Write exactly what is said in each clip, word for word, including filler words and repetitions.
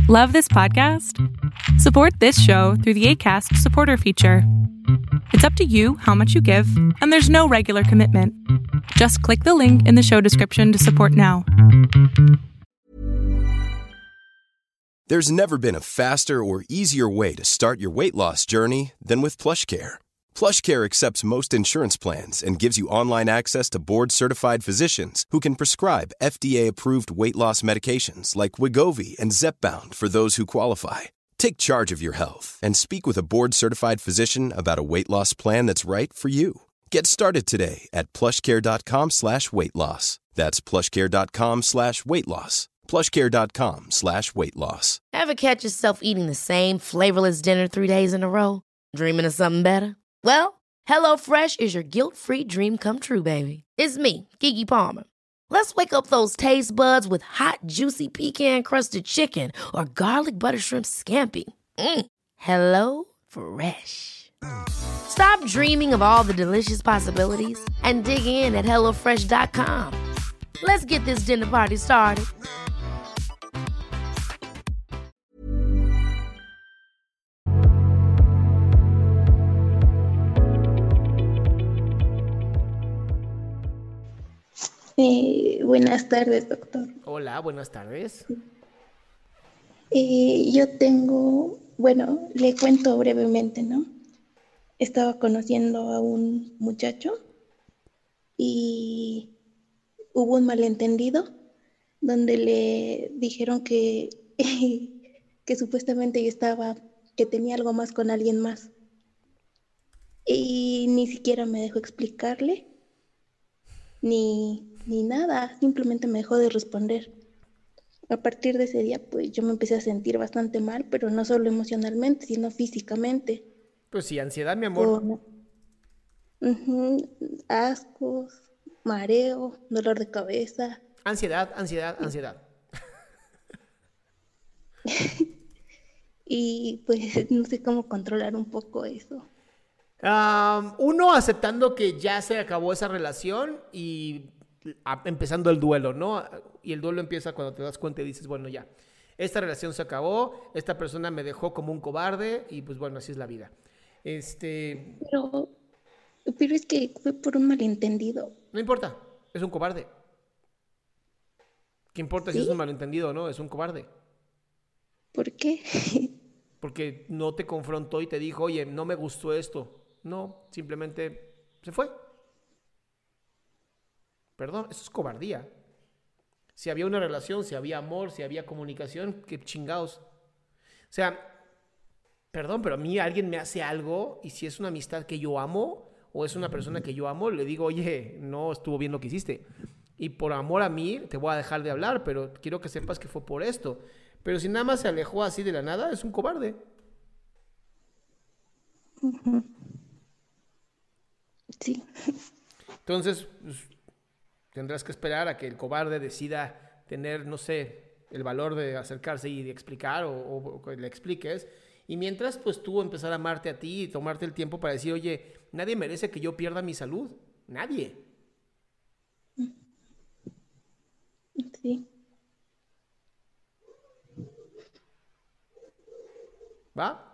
Love this podcast? Support this show through the Acast supporter feature. It's up to you how much you give, and there's no regular commitment. Just click the link in the show description to support now. There's never been a faster or easier way to start your weight loss journey than with PlushCare. PlushCare accepts most insurance plans and gives you online access to board-certified physicians who can prescribe F D A-approved weight loss medications like Wegovy and Zepbound for those who qualify. Take charge of your health and speak with a board-certified physician about a weight loss plan that's right for you. Get started today at plushcare.com slash weight loss. That's plushcare.com slash weight loss. plushcare.com slash weight loss. Ever catch yourself eating the same flavorless dinner three days in a row? Dreaming of something better? Well, HelloFresh is your guilt-free dream come true, baby. It's me, Keke Palmer. Let's wake up those taste buds with hot, juicy pecan-crusted chicken or garlic butter shrimp scampi. Mm. Hello Fresh. Stop dreaming of all the delicious possibilities and dig in at hello fresh dot com. Let's get this dinner party started. Eh, buenas tardes, doctor. Hola, buenas tardes. Eh, yo tengo, bueno, le cuento brevemente, ¿no? Estaba conociendo a un muchacho y hubo un malentendido donde le dijeron que, que supuestamente yo estaba, que tenía algo más con alguien más. Y ni siquiera me dejó explicarle, ni... ni nada, simplemente me dejó de responder. A partir de ese día, pues yo me empecé a sentir bastante mal, pero no solo emocionalmente, sino físicamente. Pues sí, ansiedad, mi amor. Con, uh-huh, ascos, mareo, dolor de cabeza. Ansiedad, ansiedad, ansiedad. Y pues no sé cómo controlar un poco eso. Um, uno, aceptando que ya se acabó esa relación y empezando el duelo, ¿no? Y el duelo empieza cuando te das cuenta y dices, bueno, ya, esta relación se acabó, esta persona me dejó como un cobarde y pues bueno, así es la vida. Este... Pero, pero es que fue por un malentendido. No importa, es un cobarde. ¿Qué importa ¿Sí? si es un malentendido o no? Es un cobarde. ¿Por qué? Porque no te confrontó y te dijo, oye, no me gustó esto. No, simplemente se fue. Perdón, eso es cobardía. Si había una relación, si había amor, si había comunicación, qué chingados. O sea, perdón, pero a mí alguien me hace algo y si es una amistad que yo amo o es una persona que yo amo, le digo, oye, no estuvo bien lo que hiciste. Y por amor a mí te voy a dejar de hablar, pero quiero que sepas que fue por esto. Pero si nada más se alejó así de la nada, es un cobarde. Sí. Entonces, pues, tendrás que esperar a que el cobarde decida tener, no sé, el valor de acercarse y de explicar o, o, o que le expliques. Y mientras, pues tú empezar a amarte a ti y tomarte el tiempo para decir, oye, nadie merece que yo pierda mi salud. Nadie. Sí. ¿Va?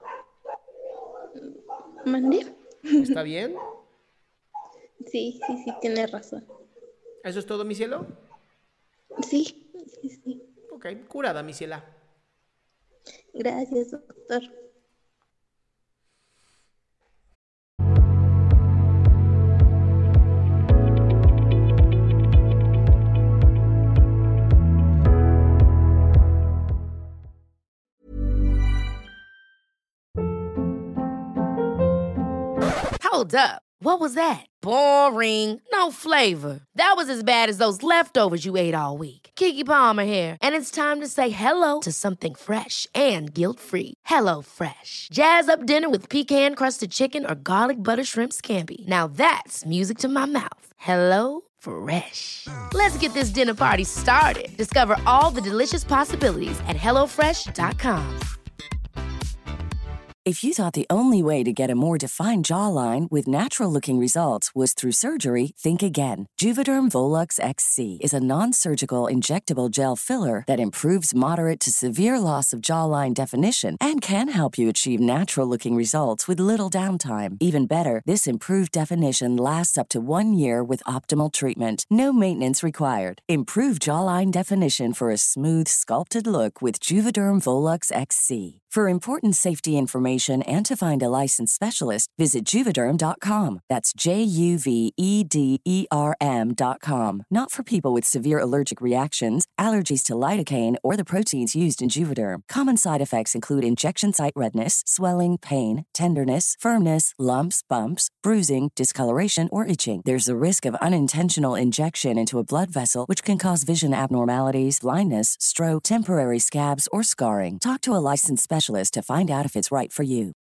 ¿Mandé? ¿Está bien? Sí, sí, sí, tienes razón. ¿Eso es todo, mi cielo? Sí, sí, sí. Ok, curada, mi ciela. Gracias, doctor. Hold up. What was that? Boring. No flavor. That was as bad as those leftovers you ate all week. Keke Palmer here, and it's time to say hello to something fresh and guilt-free. Hello Fresh. Jazz up dinner with pecan-crusted chicken or garlic butter shrimp scampi. Now that's music to my mouth. Hello Fresh. Let's get this dinner party started. Discover all the delicious possibilities at hello fresh dot com. If you thought the only way to get a more defined jawline with natural-looking results was through surgery, think again. Juvederm Volux X C is a non-surgical injectable gel filler that improves moderate to severe loss of jawline definition and can help you achieve natural-looking results with little downtime. Even better, this improved definition lasts up to one year with optimal treatment. No maintenance required. Improve jawline definition for a smooth, sculpted look with Juvederm Volux X C. For important safety information and to find a licensed specialist, visit Juvederm dot com. That's J U V E D E R M dot com. Not for people with severe allergic reactions, allergies to lidocaine, or the proteins used in Juvederm. Common side effects include injection site redness, swelling, pain, tenderness, firmness, lumps, bumps, bruising, discoloration, or itching. There's a risk of unintentional injection into a blood vessel, which can cause vision abnormalities, blindness, stroke, temporary scabs, or scarring. Talk to a licensed specialist to find out if it's right for you.